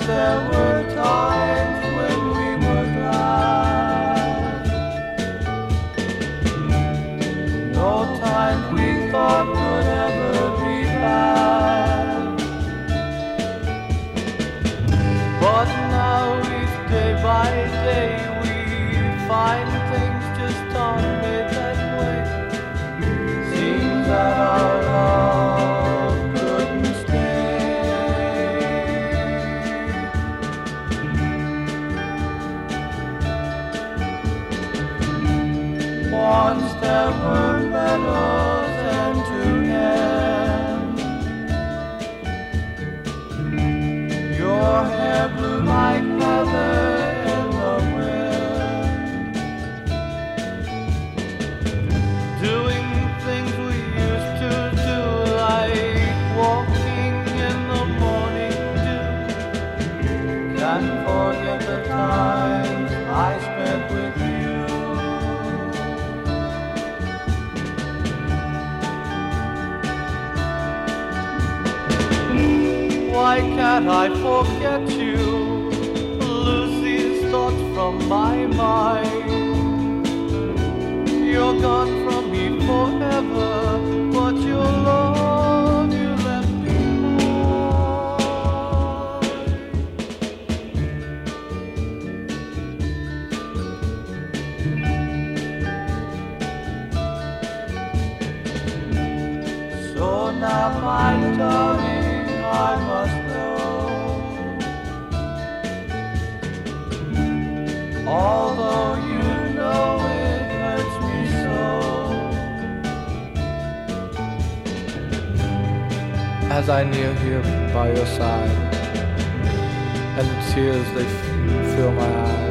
there were times when we were glad. No time we thought could ever be bad. But now each day by day we find things just aren't made that way. Seems that our love couldn't stay. Once there were meadows and two hands. Your hair blew like feather in the wind. Doing things we used to do, like walking in the morning dew. Can't forget the times I spent with you. Why can't I forget you? Lose these thoughts from my mind. You're gone from me forever, but your love you left behind. So now my darling, I must know, although you know it hurts me so. As I kneel here by your side, and the tears they fill my eyes,